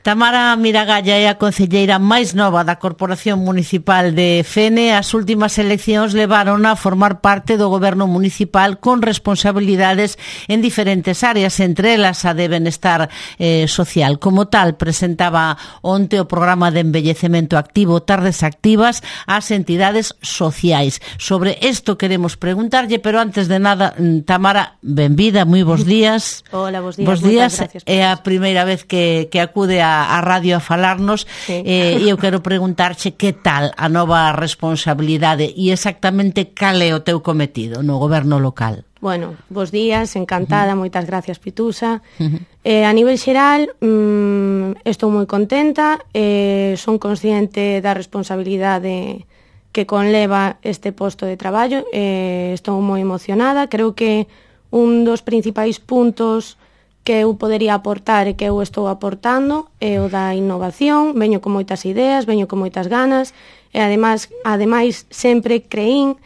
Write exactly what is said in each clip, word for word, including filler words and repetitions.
Tamara Miragalla é a concelleira máis nova da Corporación Municipal de Fene. As últimas eleccións levaron a formar parte do goberno municipal con responsabilidades en diferentes áreas, entre elas a de benestar eh, social. Como tal, presentaba onte o programa de envellecemento activo Tardes Activas ás entidades sociais. Sobre isto queremos preguntarlle, pero antes de nada, Tamara, benvida, moi bons días. Hola, bons días. Bos días. Gracias, é a primeira vez que, que acude a a radio a falarnos, sí. eh, e eu quero preguntarche que tal a nova responsabilidade e exactamente cal é o teu cometido no goberno local. Bueno, bos días, encantada, uh -huh. moitas gracias, Pitusa. Uh -huh. eh, a nivel xeral, mmm, estou moi contenta, eh, son consciente da responsabilidade que conleva este posto de traballo, eh, estou moi emocionada, creo que un dos principais puntos que eu podería aportar e que eu estou aportando é o da innovación. Veño con moitas ideas, veño con moitas ganas e ademais, ademais sempre creín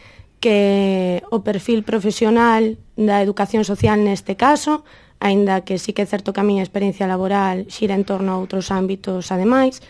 que o perfil profesional da educación social neste caso, aínda que sí que é certo que a miña experiencia laboral xira en torno a outros ámbitos ademais,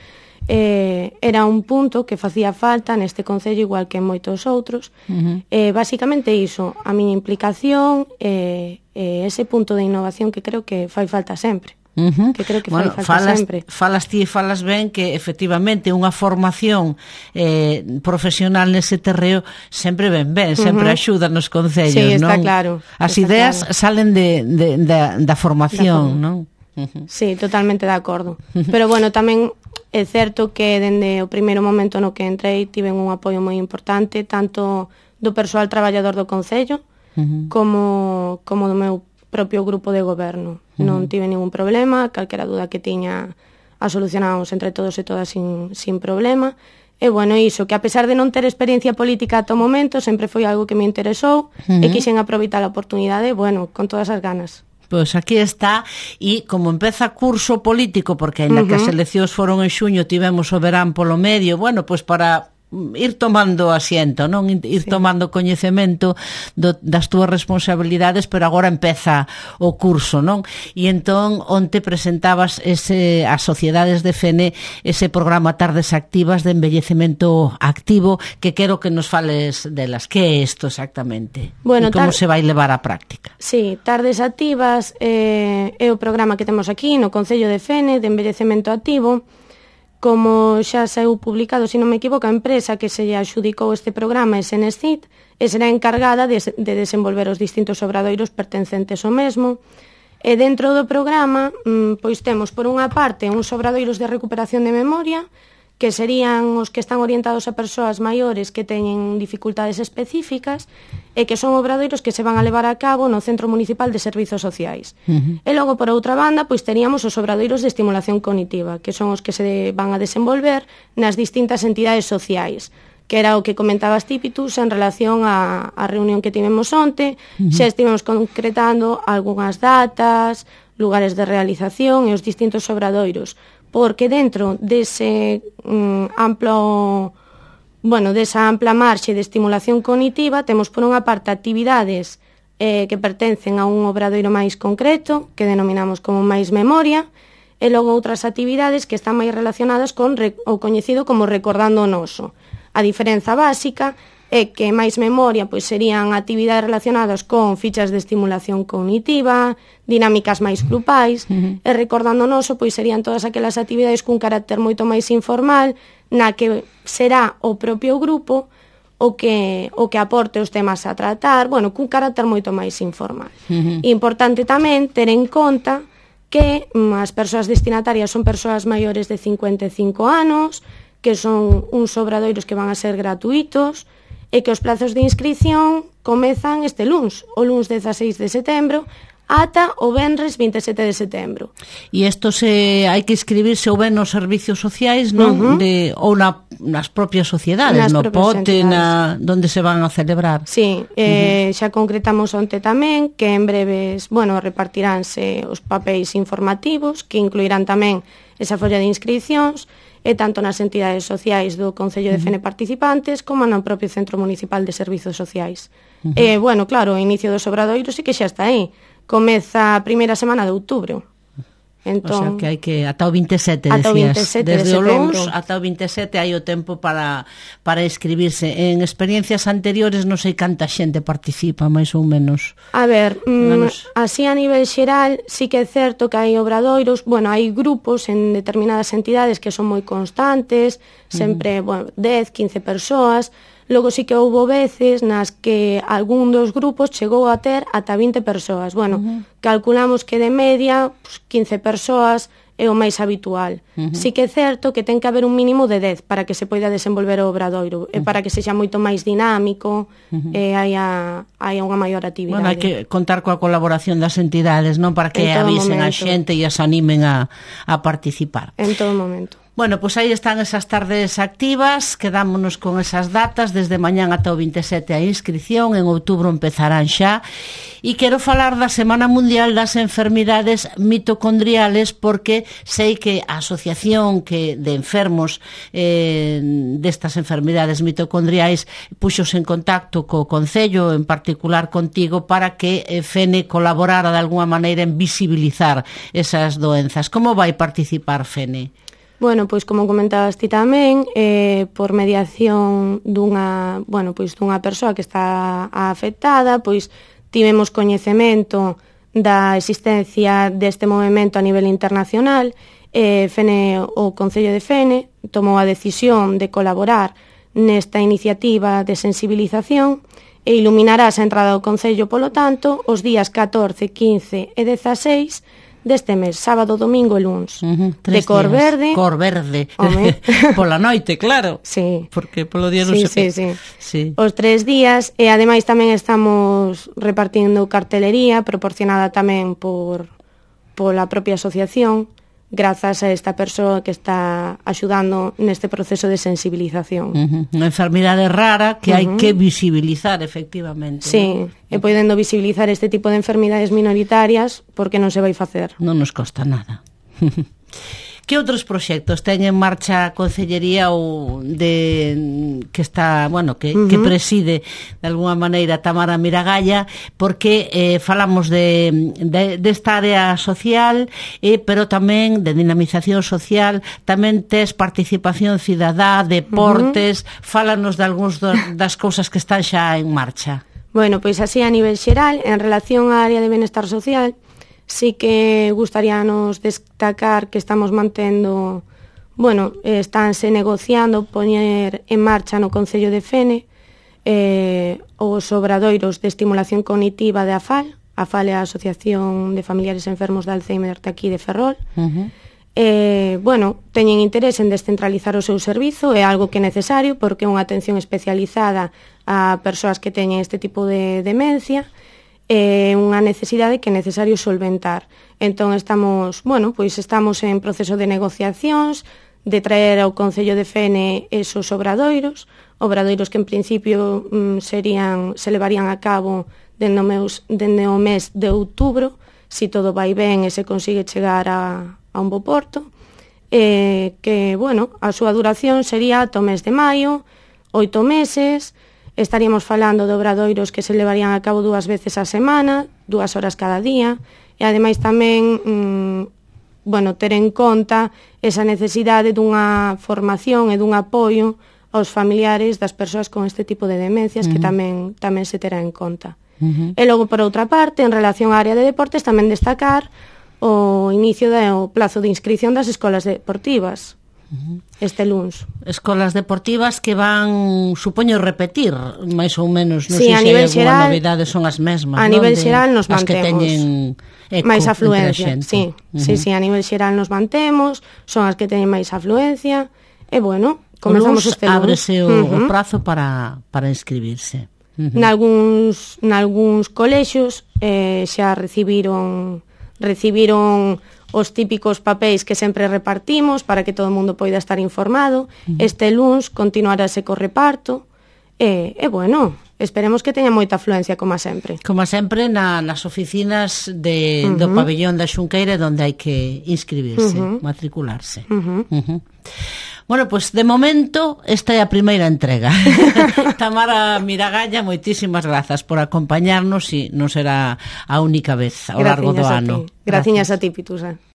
eh, era un punto que facía falta neste concello igual que en moitos outros. Uh-huh. eh, basicamente iso, a miña implicación e eh, eh, ese punto de innovación que creo que fai falta sempre. Uh-huh. Que creo que bueno, fai falta falas, sempre. Falas ti e falas ben que efectivamente unha formación eh, profesional nese terreo sempre ben ben, sempre uh-huh. axuda nos concellos, sí, está non? claro. As está ideas claro. salen de, de, da, da formación, non? Uh-huh. Sí, totalmente de acordo. Pero bueno, tamén é certo que dende o primeiro momento no que entrei tiven un apoio moi importante tanto do persoal traballador do concello uh-huh. como, como do meu propio grupo de goberno. Uh-huh. Non tive ningún problema, calquera duda que tiña a solucionábamos entre todos e todas sin, sin problema. E bueno, iso, que a pesar de non ter experiencia política ata o momento, sempre foi algo que me interesou uh-huh. e quixen aproveitar a oportunidade, bueno, con todas as ganas. Pois aquí está, e como empeza curso político, porque ainda uh-huh. que as eleccións foron en xuño, tivemos o verán polo medio, bueno, pois para ir tomando asiento, non? Ir sí. tomando coñecemento do, das túas responsabilidades, pero agora empeza o curso, non? E entón, onte presentabas ese, as sociedades de Fene ese programa Tardes Activas de envellecemento activo, que quero que nos fales delas. Que é isto exactamente? Bueno, e como tar... se vai levar á práctica? Sí, Tardes Activas eh, é o programa que temos aquí no Concello de Fene de envellecemento activo. Como xa saiu publicado, se non me equivoco, a empresa que se lle adxudicou este programa é Senescit e será encargada de, de desenvolver os distintos obradoiros pertencentes ao mesmo. E dentro do programa, pois temos, por unha parte, uns obradoiros de recuperación de memoria, que serían os que están orientados a persoas maiores que teñen dificultades específicas e que son obradoiros que se van a levar a cabo no Centro Municipal de Servizos Sociais. Uh-huh. E logo, por outra banda, pois teríamos os obradoiros de estimulación cognitiva, que son os que se van a desenvolver nas distintas entidades sociais, que era o que comentabas ti, Pitus, en relación á, á reunión que tivemos onte. Uh-huh. Xa estivemos concretando algunhas datas, lugares de realización e os distintos obradoiros, porque dentro dese um, amplo, bueno, desa ampla marxe de estimulación cognitiva temos por unha parte actividades eh, que pertencen a un obradoiro máis concreto, que denominamos como máis memoria, e logo outras actividades que están máis relacionadas con o coñecido como recordando o noso. A diferenza básica é que máis memoria pois serían actividades relacionadas con fichas de estimulación cognitiva, dinámicas máis grupais, uh-huh. e recordando o noso pois serían todas aquelas actividades cun carácter moito máis informal, na que será o propio grupo o que o que aporte os temas a tratar, bueno, cun carácter moito máis informal. Uh-huh. Importante tamén ter en conta que mm, as persoas destinatarias son persoas maiores de cincuenta e cinco anos, que son uns obradoiros que van a ser gratuitos, e que os plazos de inscripción comezan este luns, o luns dezaseis de setembro, ata o venres vinte e sete de setembro. E isto se hai que inscribirse ou ben nos servicios sociais, non? Uh-huh. De, ou na, nas propias sociedades, nas no pote, na, donde se van a celebrar. Sí, eh, uh-huh. xa concretamos onte tamén que en breves, bueno, repartiránse os papéis informativos, que incluirán tamén esa folla de inscripcións, e tanto nas entidades sociais do Concello de Fene participantes como no propio Centro Municipal de Servizos Sociais. Uh-huh. E, bueno, claro, o inicio dos obradoiros sí que xa está aí. Comeza a primeira semana de outubro. O sea Entón, que hai que ata o vinte e sete, ata o decías, vinte e sete desde de o luns setembro. ata o vinte e sete hai o tempo para para inscribirse. En experiencias anteriores non sei canta xente participa, máis ou menos. A ver, mm, Menos. así a nivel xeral sí que é certo que hai obradoiros, bueno, hai grupos en determinadas entidades que son moi constantes, sempre, uh-huh. bueno, dez, quince persoas. Logo sí que houbo veces nas que algún dos grupos chegou a ter ata vinte persoas. Bueno, uh-huh. calculamos que de media pues, quince persoas é o máis habitual. Uh-huh. Sí que é certo que ten que haber un mínimo de dez para que se poida desenvolver o obradoiro, uh-huh. e para que sexa moito máis dinámico, uh-huh. e haya, haya unha maior actividade. Bueno, hai que contar coa colaboración das entidades, non, para que avisen a xente e as animen a, a participar. En todo momento. Bueno, pois aí están esas tardes activas, quedámonos con esas datas, desde mañán ata o vinte e sete a inscripción, en outubro empezarán xa, e quero falar da Semana Mundial das Enfermidades Mitocondriales, porque sei que a asociación que de enfermos eh, destas enfermidades mitocondriais puxos en contacto co Concello, en particular contigo, para que eh, Fene colaborara de alguna maneira en visibilizar esas doenzas. Como vai participar Fene? Bueno, pois como comentabas ti tamén, eh, por mediación dunha, bueno, pois dunha persoa que está afectada, pois tivemos coñecemento da existencia deste movemento a nivel internacional. eh, Fene, o Concello de Fene tomou a decisión de colaborar nesta iniciativa de sensibilización e iluminarás a entrada do Concello, polo tanto, os días catorce, quince e dezaseis deste mes, sábado, domingo e luns. Uh-huh, de cor días. Verde. Cor verde. Pola noite, claro. Sí. Porque polo día non sí, se sí, pe... sí. sí. Os tres días, e ademais tamén estamos repartindo cartelería proporcionada tamén por pola propia asociación, grazas a esta persoa que está axudando neste proceso de sensibilización. Uh-huh. Unha enfermidade rara que uh-huh. hai que visibilizar, efectivamente. Sí, ¿no? E podendo visibilizar este tipo de enfermidades minoritarias, porque non se vai facer. Non nos costa nada. Que outros proxectos ten en marcha a Concellería ou de que está, bueno, que, uh-huh. que preside de alguna maneira Tamara Miragalla, porque eh, falamos de, de desta área social, eh, pero tamén de dinamización social, tamén tes participación cidadá, deportes, uh-huh. fálanos de algúns do, das cousas que están xa en marcha. Bueno, pois así a nivel xeral, en relación á área de benestar social, sí que gustaríanos destacar que estamos mantendo, bueno, eh, estánse negociando poñer en marcha no Concello de Fene eh, os obradoiros de estimulación cognitiva de AFAL. AFAL é a Asociación de Familiares Enfermos de Alzheimer de aquí de Ferrol. Uh-huh. Eh, bueno, teñen interés en descentralizar o seu servizo, é algo que é necesario porque é unha atención especializada a persoas que teñen este tipo de demencia, é unha necesidade que é necesario solventar. Entón estamos, bueno, pois estamos en proceso de negociacións, de traer ao Concello de Fene esos obradoiros, obradoiros que en principio mm, serían, se levarían a cabo dende o, meus, dende o mes de outubro, si todo vai ben e se consigue chegar a, a un bo porto, eh, que, bueno, a súa duración sería ata o mes de maio, oito meses. Estaríamos falando de obradoiros que se levarían a cabo dúas veces a semana, dúas horas cada día, e ademais tamén mmm, bueno, ter en conta esa necesidade dunha formación e dun apoio aos familiares das persoas con este tipo de demencias, uh-huh. que tamén tamén se terá en conta. Uh-huh. E logo, por outra parte, en relación á área de deportes, tamén destacar o inicio do plazo de inscripción das escolas deportivas. Este luns. Escolas deportivas que van, supoño, repetir máis ou menos, non sí, sei a se nivel hai xeral, novidade, son as mesmas, a non? nivel De, xeral nos as mantemos. que teñen eco máis afluencia, sí, uh-huh. sí, sí, a nivel xeral nos mantemos, son as que teñen máis afluencia, e bueno, comezamos luns, este luns. Ábrese o, uh-huh. o prazo para, para inscribirse. Uh-huh. Nalgúns, nalgúns colexios eh, xa recibiron recibiron os típicos papéis que sempre repartimos para que todo o mundo poida estar informado. Uh-huh. Este luns continuarase co reparto e, e bueno, esperemos que teña moita afluencia como sempre. Como sempre na, nas oficinas de, uh-huh. do pabellón da Xunqueira, onde hai que inscribirse, uh-huh. matricularse. Uh-huh. Uh-huh. Bueno, pois, pues, de momento, esta é a primeira entrega. Tamara Miragalla, moitísimas grazas por acompañarnos e non será a única vez ao largo do ano. Graciñas a ti, Pitusa.